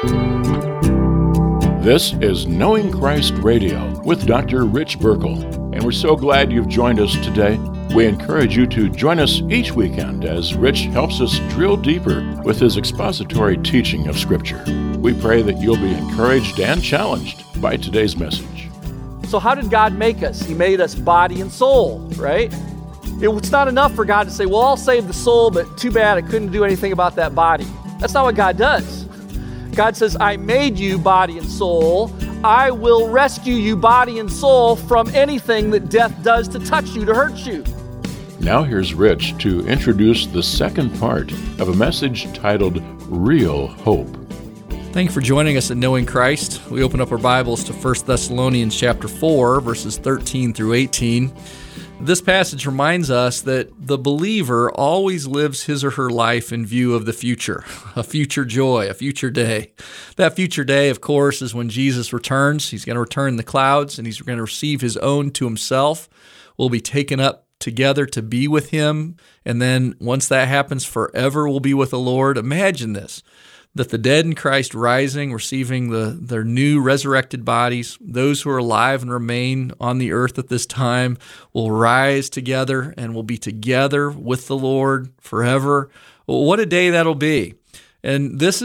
This is Knowing Christ Radio with Dr. Rich Burkle, and we're so glad you've joined us today. We encourage you to join us each weekend as Rich helps us drill deeper with his expository teaching of Scripture. We pray that you'll be encouraged and challenged by today's message. So how did God make us? He made us body and soul, right? It's not enough for God to say, well, I'll save the soul, but too bad I couldn't do anything about that body. That's not what God does. God says, I made you body and soul. I will rescue you body and soul from anything that death does to touch you, to hurt you. Now here's Rich to introduce the second part of a message titled Real Hope. Thank you for joining us at Knowing Christ. We open up our Bibles to 1 Thessalonians chapter 4, verses 13 through 18. This passage reminds us that the believer always lives his or her life in view of the future, a future joy, a future day. That future day, of course, is when Jesus returns. He's going to return in the clouds, and he's going to receive his own to himself. We'll be taken up together to be with him, and then once that happens, forever we'll be with the Lord. Imagine this, that the dead in Christ rising, receiving their new resurrected bodies, those who are alive and remain on the earth at this time will rise together and will be together with the Lord forever. Well, what a day that'll be. And this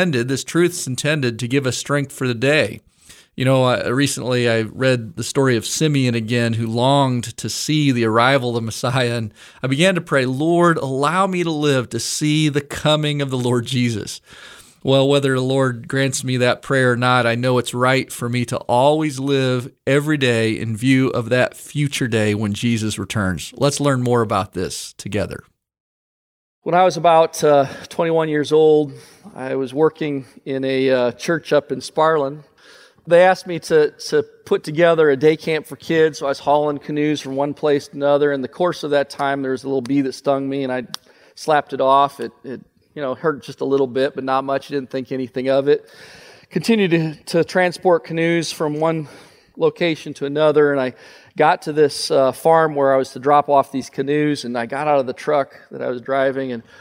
truth is intended to give us strength for the day. You know, recently I read the story of Simeon again, who longed to see the arrival of the Messiah, and I began to pray, Lord, allow me to live to see the coming of the Lord Jesus. Well, whether the Lord grants me that prayer or not, I know it's right for me to always live every day in view of that future day when Jesus returns. Let's learn more about this together. When I was about 21 years old, I was working in a church up in Sparland. They asked me to put together a day camp for kids, so I was hauling canoes from one place to another. In the course of that time, there was a little bee that stung me, and I slapped it off. It hurt just a little bit, but not much. I didn't think anything of it. Continued to transport canoes from one location to another, and I got to this farm where I was to drop off these canoes, and I got out of the truck that I was driving, and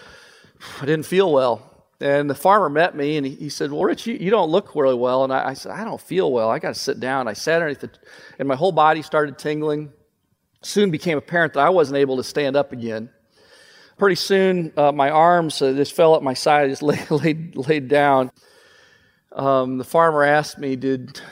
I didn't feel well. And the farmer met me, and he said, well, Rich, you don't look really well. And I said, I don't feel well. I got to sit down. I sat underneath it, and my whole body started tingling. Soon became apparent that I wasn't able to stand up again. Pretty soon, my arms just fell at my side. I just laid down. The farmer asked me, did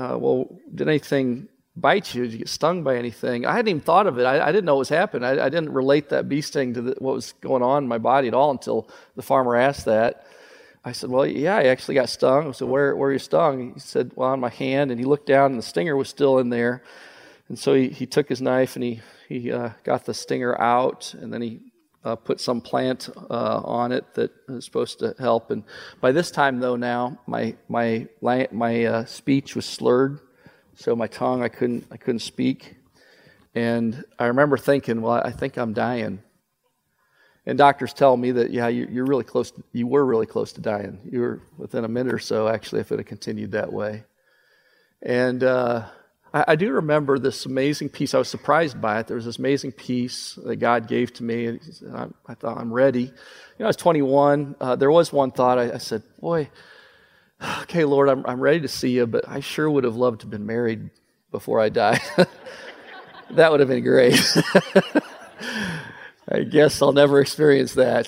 anything bite you? Did you get stung by anything? I hadn't even thought of it. I didn't know what was happening. I didn't relate that bee sting to what was going on in my body at all until the farmer asked that. I said, well, yeah, I actually got stung. I said, where were you stung? He said, well, on my hand. And he looked down, and the stinger was still in there. And so he took his knife, and he got the stinger out, and then he put some plant on it that is supposed to help. And by this time, though, now my speech was slurred, so my tongue I couldn't speak. And I remember thinking, well, I think I'm dying. And doctors tell me that you're really close. You were really close to dying. You were within a minute or so, actually, if it had continued that way. And I do remember this amazing peace. I was surprised by it. There was this amazing peace that God gave to me. And I thought, I'm ready. I was 21. There was one thought. I said, boy, okay, Lord, I'm ready to see you, but I sure would have loved to have been married before I died. That would have been great. I guess I'll never experience that,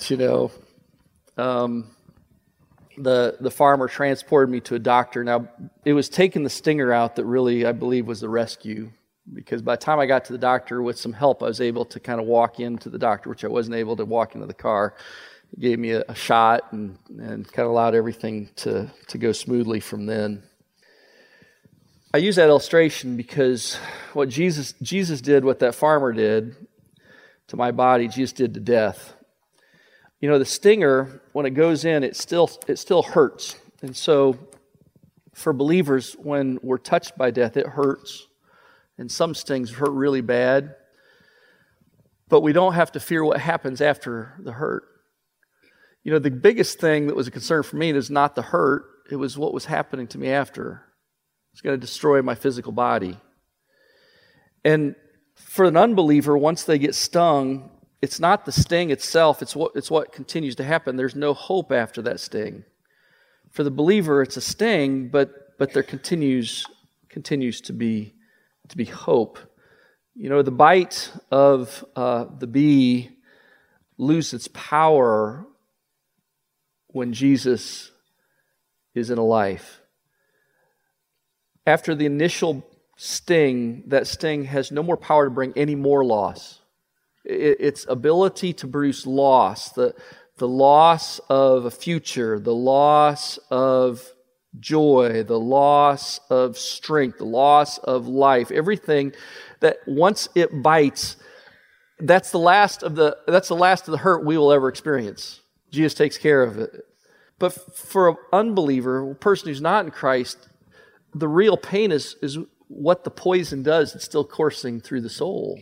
The farmer transported me to a doctor. Now, it was taking the stinger out that really, I believe, was the rescue. Because by the time I got to the doctor, with some help, I was able to kind of walk into the doctor, which I wasn't able to walk into the car. He gave me a shot and kind of allowed everything to go smoothly from then. I use that illustration because what Jesus did, what that farmer did to my body, Jesus did to death. The stinger, when it goes in, it still hurts. And so for believers, when we're touched by death, it hurts. And some stings hurt really bad. But we don't have to fear what happens after the hurt. The biggest thing that was a concern for me is not the hurt. It was what was happening to me after. It's going to destroy my physical body. And for an unbeliever, once they get stung, it's not the sting itself, it's what continues to happen. There's no hope after that sting. For the believer, it's a sting, but there continues to be hope. You know, the bite of the bee loses its power when Jesus is in a life. After the initial sting, that sting has no more power to bring any more loss. Its ability to produce loss, the loss of a future, the loss of joy, the loss of strength, the loss of life, everything that once it bites, that's the last of the hurt we will ever experience. Jesus takes care of it. But for an unbeliever, a person who's not in Christ, the real pain is what the poison does. It's still coursing through the soul.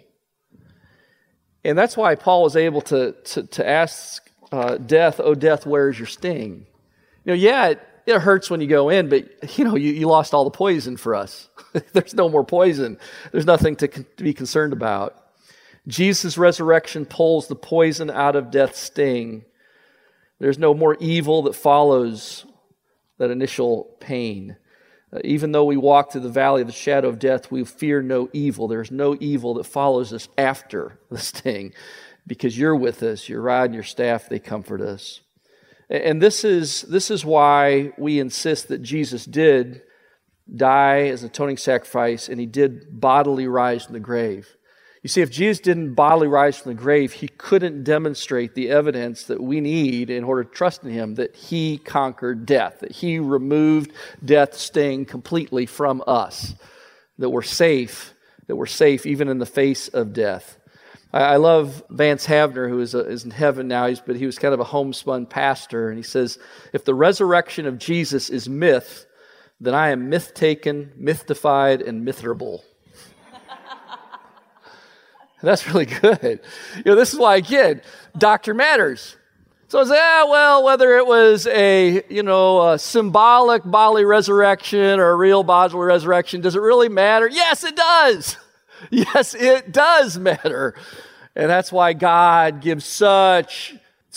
And that's why Paul was able to ask death, "Oh, death, where is your sting?" You know, yeah, it hurts when you go in, but you lost all the poison for us. There's no more poison. There's nothing to be concerned about. Jesus' resurrection pulls the poison out of death's sting. There's no more evil that follows that initial pain. Even though we walk through the valley of the shadow of death, we fear no evil. There's no evil that follows us after the sting, because you're with us. Your rod and your staff, they comfort us. And this is why we insist that Jesus did die as an atoning sacrifice, and he did bodily rise from the grave. You see, if Jesus didn't bodily rise from the grave, he couldn't demonstrate the evidence that we need in order to trust in him, that he conquered death, that he removed death's sting completely from us, that we're safe even in the face of death. I love Vance Havner, who is in heaven now, but he was kind of a homespun pastor, and he says, if the resurrection of Jesus is myth, then I am myth-taken, mythified, and mytherable. That's really good. This is why, again, doctrine matters. So it's, whether it was a symbolic bodily resurrection or a real bodily resurrection, does it really matter? Yes, it does. Yes, it does matter. And that's why God gives such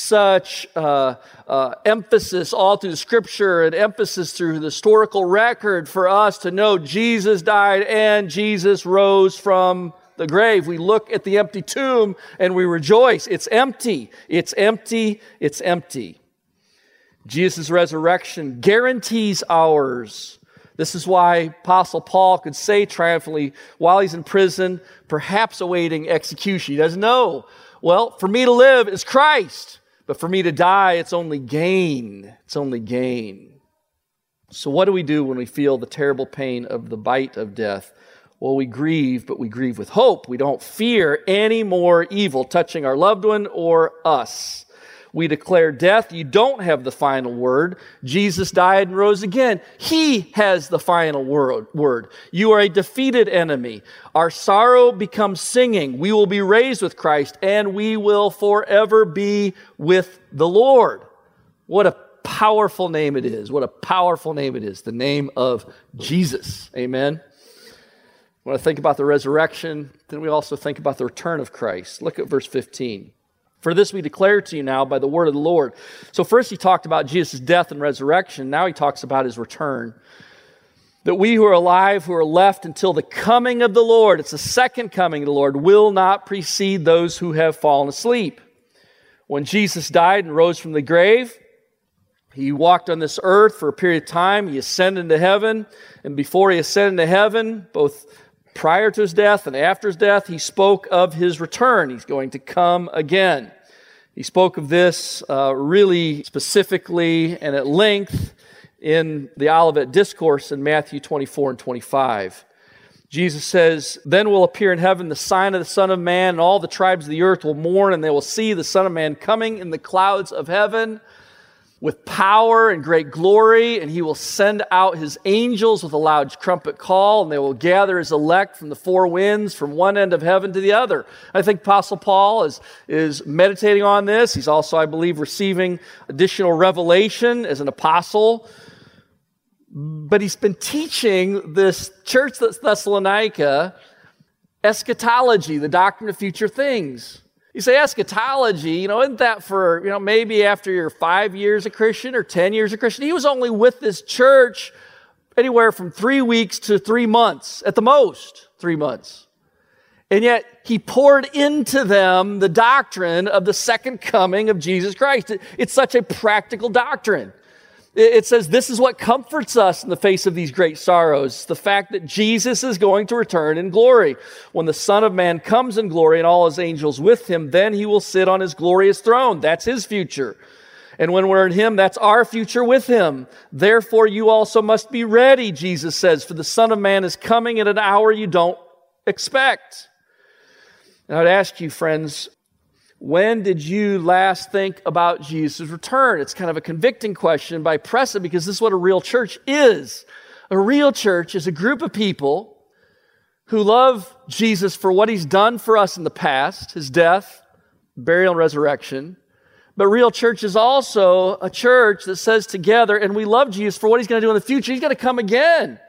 emphasis all through the Scripture and emphasis through the historical record for us to know Jesus died and Jesus rose from the grave. We look at the empty tomb and we rejoice. It's empty. It's empty. It's empty. Jesus' resurrection guarantees ours. This is why Apostle Paul could say triumphantly while he's in prison, perhaps awaiting execution. He doesn't know. Well, for me to live is Christ, but for me to die, it's only gain. It's only gain. So what do we do when we feel the terrible pain of the bite of death? Well, we grieve, but we grieve with hope. We don't fear any more evil touching our loved one or us. We declare death, you don't have the final word. Jesus died and rose again. He has the final word. You are a defeated enemy. Our sorrow becomes singing. We will be raised with Christ, and we will forever be with the Lord. What a powerful name it is. What a powerful name it is. The name of Jesus. Amen. When I think about the resurrection, then we also think about the return of Christ. Look at verse 15. For this we declare to you now by the word of the Lord. So first he talked about Jesus' death and resurrection. Now he talks about his return. That we who are alive, who are left until the coming of the Lord, it's the second coming of the Lord, will not precede those who have fallen asleep. When Jesus died and rose from the grave, he walked on this earth for a period of time. He ascended into heaven. And before he ascended into heaven, both prior to his death and after his death, he spoke of his return. He's going to come again. He spoke of this really specifically and at length in the Olivet Discourse in Matthew 24 and 25. Jesus says, then will appear in heaven the sign of the Son of Man, and all the tribes of the earth will mourn, and they will see the Son of Man coming in the clouds of heaven with power and great glory, and he will send out his angels with a loud trumpet call, and they will gather his elect from the four winds, from one end of heaven to the other. I think Apostle Paul is meditating on this. He's also, I believe, receiving additional revelation as an apostle. But he's been teaching this church that's Thessalonica eschatology, the doctrine of future things. You say eschatology, isn't that for, maybe after you're 5 years a Christian or 10 years a Christian? He was only with this church anywhere from 3 weeks to 3 months, at the most 3 months. And yet he poured into them the doctrine of the second coming of Jesus Christ. It's such a practical doctrine. It says this is what comforts us in the face of these great sorrows, the fact that Jesus is going to return in glory. When the Son of Man comes in glory and all his angels with him, then he will sit on his glorious throne. That's his future. And when we're in him, that's our future with him. Therefore, you also must be ready, Jesus says, for the Son of Man is coming at an hour you don't expect. And I'd ask you, friends, when did you last think about Jesus' return? It's kind of a convicting question, but I press it because this is what a real church is. A real church is a group of people who love Jesus for what he's done for us in the past, his death, burial, and resurrection. But real church is also a church that says together, and we love Jesus for what he's going to do in the future. He's going to come again.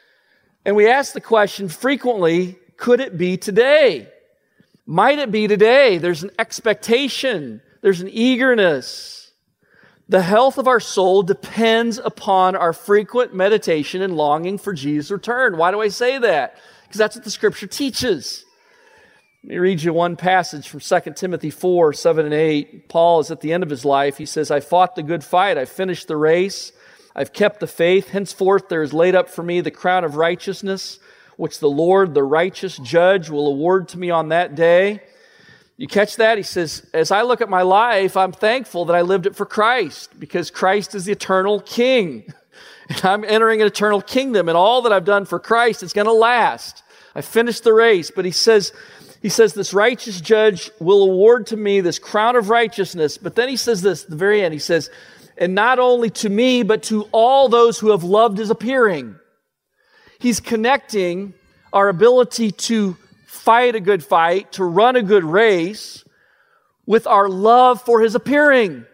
And we ask the question frequently, could it be today? Might it be today? There's an expectation. There's an eagerness. The health of our soul depends upon our frequent meditation and longing for Jesus' return. Why do I say that? Because that's what the Scripture teaches. Let me read you one passage from 2 Timothy 4, 7 and 8. Paul is at the end of his life. He says, I fought the good fight. I finished the race. I've kept the faith. Henceforth there is laid up for me the crown of righteousness, which the Lord, the righteous judge, will award to me on that day. You catch that? He says, as I look at my life, I'm thankful that I lived it for Christ, because Christ is the eternal King. And I'm entering an eternal kingdom, and all that I've done for Christ, it's going to last. I finished the race, but he says, this righteous judge will award to me this crown of righteousness. But then he says this at the very end. He says, and not only to me, but to all those who have loved his appearing. He's connecting our ability to fight a good fight, to run a good race, with our love for his appearing.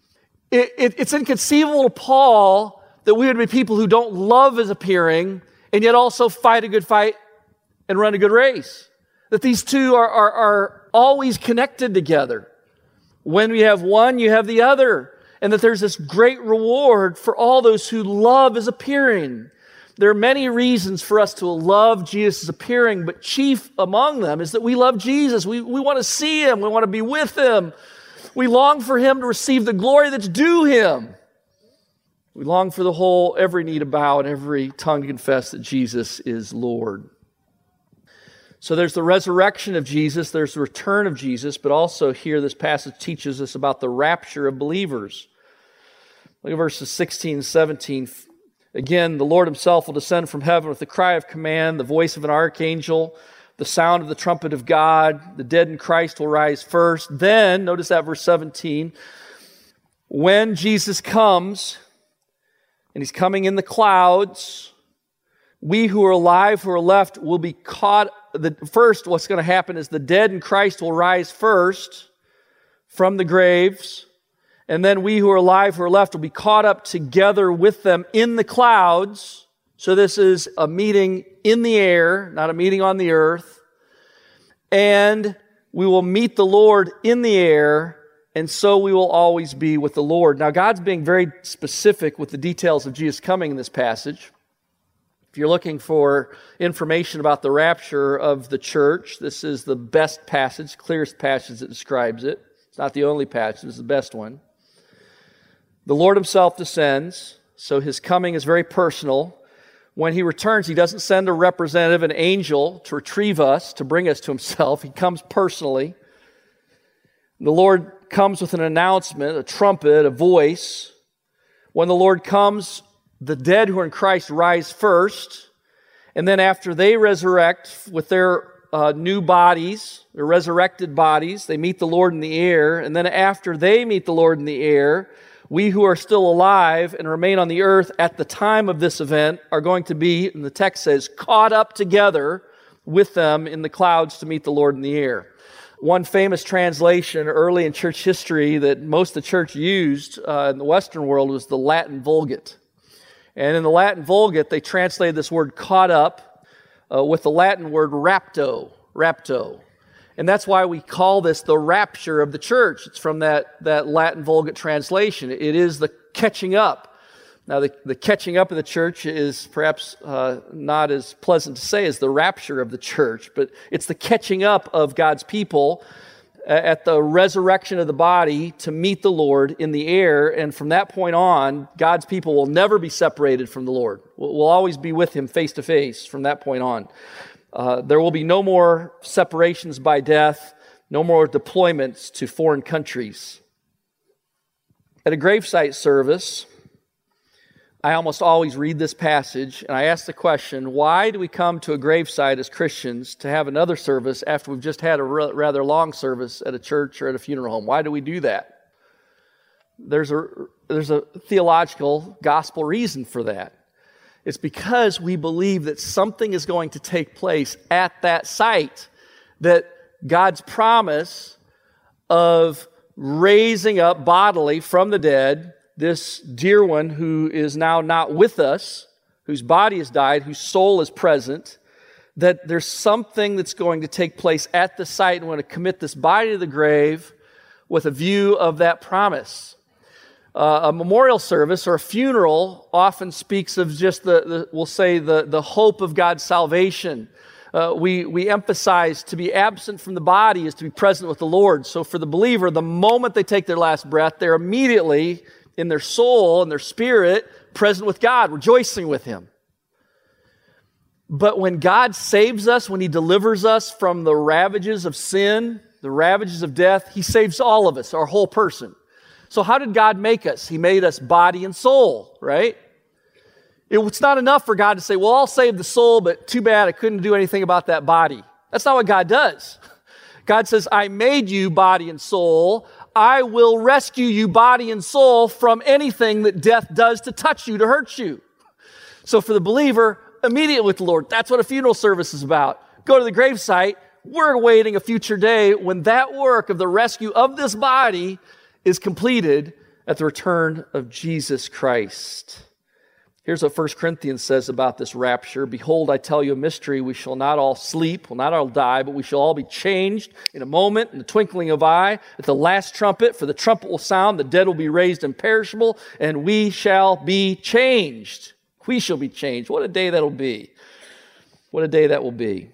It's inconceivable to Paul that we would be people who don't love his appearing and yet also fight a good fight and run a good race. That these two are always connected together. When we have one, you have the other. And that there's this great reward for all those who love his appearing. There are many reasons for us to love Jesus' appearing, but chief among them is that we love Jesus. We want to see him. We want to be with him. We long for him to receive the glory that's due him. We long for every knee to bow and every tongue to confess that Jesus is Lord. So there's the resurrection of Jesus, there's the return of Jesus, but also here this passage teaches us about the rapture of believers. Look at verses 16 and 17. Again, the Lord himself will descend from heaven with the cry of command, the voice of an archangel, the sound of the trumpet of God. The dead in Christ will rise first. Then, notice that verse 17, when Jesus comes, and he's coming in the clouds, we who are alive, who are left, will be caught. First, what's going to happen is the dead in Christ will rise first from the graves. And then we who are alive, who are left, will be caught up together with them in the clouds. So this is a meeting in the air, not a meeting on the earth. And we will meet the Lord in the air, and so we will always be with the Lord. Now, God's being very specific with the details of Jesus coming in this passage. If you're looking for information about the rapture of the church, this is the best passage, clearest passage that describes it. It's not the only passage, it's the best one. The Lord himself descends, so his coming is very personal. When he returns, he doesn't send a representative, an angel, to retrieve us, to bring us to himself. He comes personally. The Lord comes with an announcement, a trumpet, a voice. When the Lord comes, the dead who are in Christ rise first, and then after they resurrect with their new bodies, their resurrected bodies, they meet the Lord in the air, and then after they meet the Lord in the air, we who are still alive and remain on the earth at the time of this event are going to be, and the text says, caught up together with them in the clouds to meet the Lord in the air. One famous translation early in church history that most of the church used in the Western world was the Latin Vulgate. And in the Latin Vulgate, they translated this word caught up with the Latin word rapto. And that's why we call this the rapture of the church. It's from that Latin Vulgate translation. It is the catching up. Now, the catching up of the church is perhaps not as pleasant to say as the rapture of the church, but it's the catching up of God's people at the resurrection of the body to meet the Lord in the air. And from that point on, God's people will never be separated from the Lord. We'll always be with Him face to face from that point on. There will be no more separations by death, no more deployments to foreign countries. At a gravesite service, I almost always read this passage, and I ask the question, why do we come to a gravesite as Christians to have another service after we've just had a rather long service at a church or at a funeral home? Why do we do that? There's a theological, gospel reason for that. It's because we believe that something is going to take place at that site, that God's promise of raising up bodily from the dead this dear one who is now not with us, whose body has died, whose soul is present, that there's something that's going to take place at the site, and we're going to commit this body to the grave with a view of that promise. A memorial service or a funeral often speaks of just we'll say the hope of God's salvation. We emphasize to be absent from the body is to be present with the Lord. So for the believer, the moment they take their last breath, they're immediately in their soul and their spirit present with God, rejoicing with Him. But when God saves us, when He delivers us from the ravages of sin, the ravages of death, He saves all of us, our whole person. So how did God make us? He made us body and soul, right? It's not enough for God to say, well, I'll save the soul, but too bad I couldn't do anything about that body. That's not what God does. God says, I made you body and soul. I will rescue you body and soul from anything that death does to touch you, to hurt you. So for the believer, immediately with the Lord, that's what a funeral service is about. Go to the gravesite. We're awaiting a future day when that work of the rescue of this body is completed at the return of Jesus Christ. Here's what 1 Corinthians says about this rapture. Behold, I tell you a mystery. We shall not all sleep, will not all die, but we shall all be changed in a moment, in the twinkling of an eye, at the last trumpet. For the trumpet will sound, the dead will be raised imperishable, and we shall be changed. We shall be changed. What a day that'll be. What a day that will be.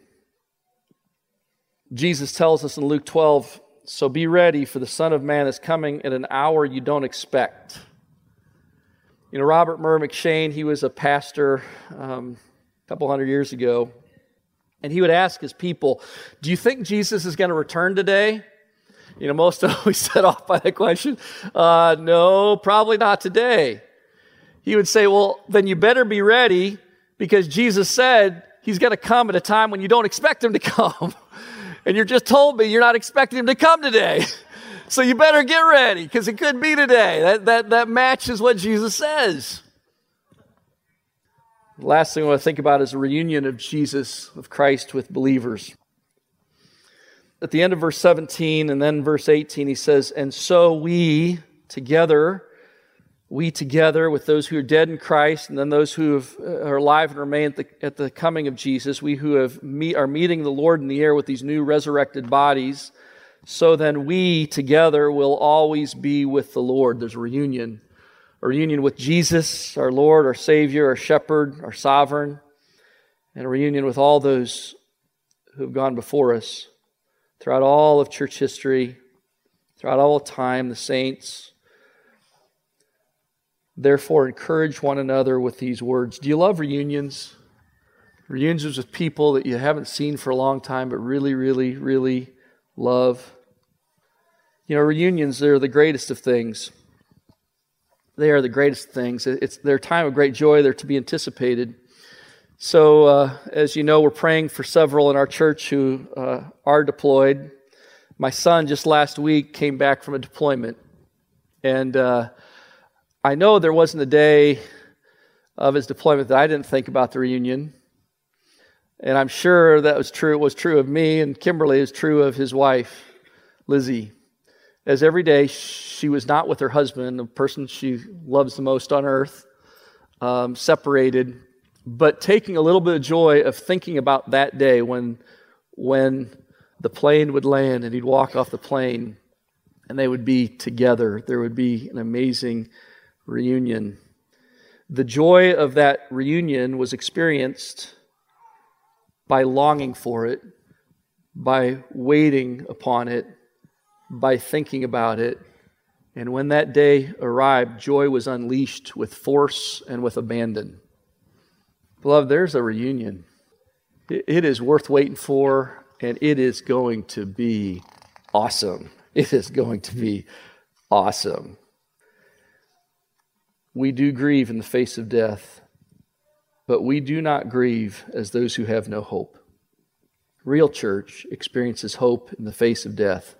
Jesus tells us in Luke 12, so be ready, for the Son of Man is coming at an hour you don't expect. You know, Robert Murr McShane, he was a pastor a couple hundred years ago, and he would ask his people, do you think Jesus is going to return today? You know, most always set off by that question. No, probably not today. He would say, well, then you better be ready, because Jesus said He's going to come at a time when you don't expect Him to come. And you just told me you're not expecting Him to come today. So you better get ready, because it could be today. That matches what Jesus says. The last thing I want to think about is a reunion of Jesus, of Christ, with believers. At the end of verse 17 and then verse 18, he says, and so we together with those who are dead in Christ, and then those who are alive and remain at the coming of Jesus, we who are meeting the Lord in the air with these new resurrected bodies, so then we together will always be with the Lord. There's a reunion with Jesus, our Lord, our Savior, our Shepherd, our Sovereign, and a reunion with all those who have gone before us throughout all of church history, throughout all of time, the saints. Therefore, encourage one another with these words. Do you love reunions? Reunions with people that you haven't seen for a long time, but really, really, really love. You know, reunions, they're the greatest of things. They are the greatest things. They're a time of great joy. They're to be anticipated. So, as you know, we're praying for several in our church who are deployed. My son just last week came back from a deployment. And I know there wasn't a day of his deployment that I didn't think about the reunion. And I'm sure that was true. It was true of me, and Kimberly is true of his wife, Lizzie. As every day she was not with her husband, the person she loves the most on earth, separated, but taking a little bit of joy of thinking about that day when the plane would land and he'd walk off the plane and they would be together. There would be an amazing reunion. The joy of that reunion was experienced by longing for it, by waiting upon it, by thinking about it. And when that day arrived, joy was unleashed with force and with abandon. Beloved, there's a reunion. It is worth waiting for, and it is going to be awesome. It is going to be awesome. We do grieve in the face of death, but we do not grieve as those who have no hope. Real church experiences hope in the face of death.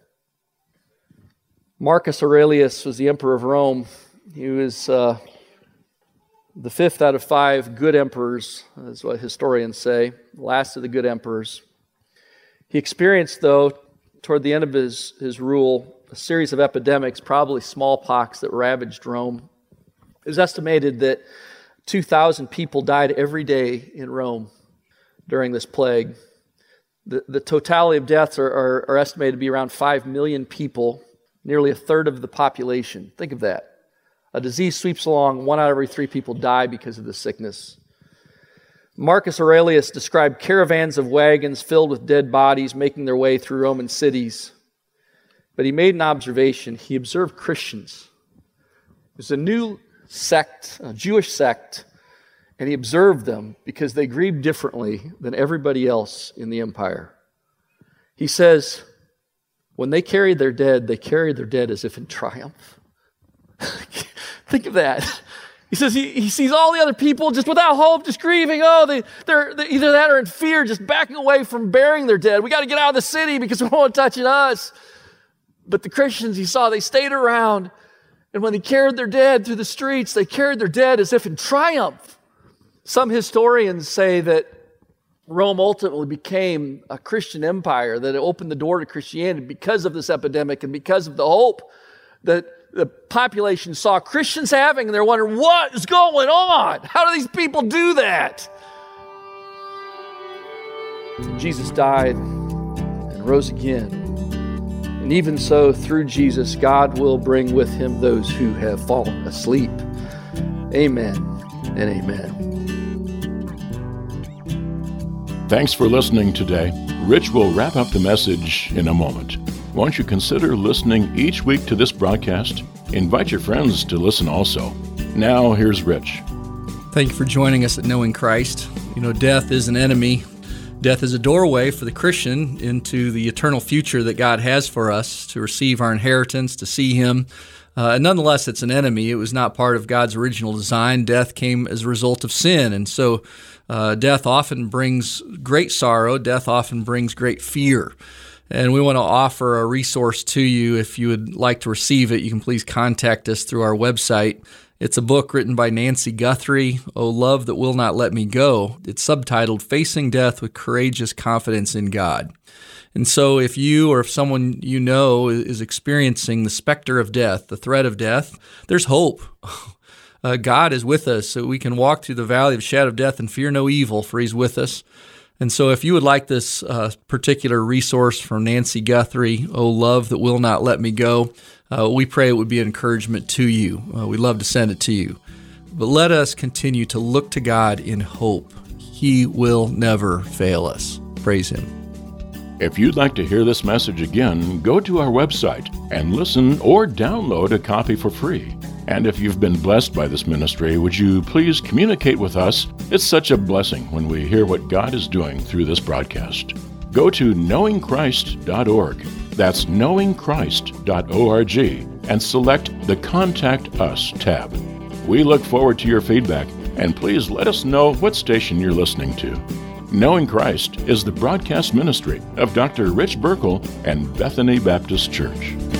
Marcus Aurelius was the emperor of Rome. He was the fifth out of 5 good emperors, is what historians say, last of the good emperors. He experienced, though, toward the end of his rule, a series of epidemics, probably smallpox, that ravaged Rome. It was estimated that 2,000 people died every day in Rome during this plague. The totality of deaths are estimated to be around 5 million people, nearly a third of the population. Think of that. A disease sweeps along, 1 out of every 3 people die because of the sickness. Marcus Aurelius described caravans of wagons filled with dead bodies making their way through Roman cities. But he made an observation. He observed Christians. It was a new sect, a Jewish sect, and he observed them because they grieved differently than everybody else in the empire. He says, when they carried their dead as if in triumph. Think of that. He says he sees all the other people just without hope, just grieving. Oh, they're either that or in fear, just backing away from burying their dead. We got to get out of the city because we don't want touching us. But the Christians he saw, they stayed around. And when they carried their dead through the streets, they carried their dead as if in triumph. Some historians say that Rome ultimately became a Christian empire, that it opened the door to Christianity because of this epidemic and because of the hope that the population saw Christians having, and they're wondering, what is going on? How do these people do that? Jesus died and rose again. And even so, through Jesus, God will bring with him those who have fallen asleep. Amen and amen. Thanks for listening today. Rich will wrap up the message in a moment. Won't you consider listening each week to this broadcast? Invite your friends to listen also. Now, here's Rich. Thank you for joining us at Knowing Christ. You know, death is an enemy. Death is a doorway for the Christian into the eternal future that God has for us, to receive our inheritance, to see Him. Nonetheless, it's an enemy. It was not part of God's original design. Death came as a result of sin, and so death often brings great sorrow. Death often brings great fear. And we want to offer a resource to you. If you would like to receive it, you can please contact us through our website. It's a book written by Nancy Guthrie, O Love That Will Not Let Me Go. It's subtitled Facing Death with Courageous Confidence in God. And so if you or if someone you know is experiencing the specter of death, the threat of death, there's hope. God is with us, so we can walk through the valley of the shadow of death and fear no evil, for He's with us. And so if you would like this particular resource from Nancy Guthrie, O Love That Will Not Let Me Go, we pray it would be an encouragement to you. We'd love to send it to you. But let us continue to look to God in hope. He will never fail us. Praise Him. If you'd like to hear this message again, go to our website and listen or download a copy for free. And if you've been blessed by this ministry, would you please communicate with us? It's such a blessing when we hear what God is doing through this broadcast. Go to knowingchrist.org. That's knowingchrist.org and select the Contact Us tab. We look forward to your feedback, and please let us know what station you're listening to. Knowing Christ is the broadcast ministry of Dr. Rich Burkle and Bethany Baptist Church.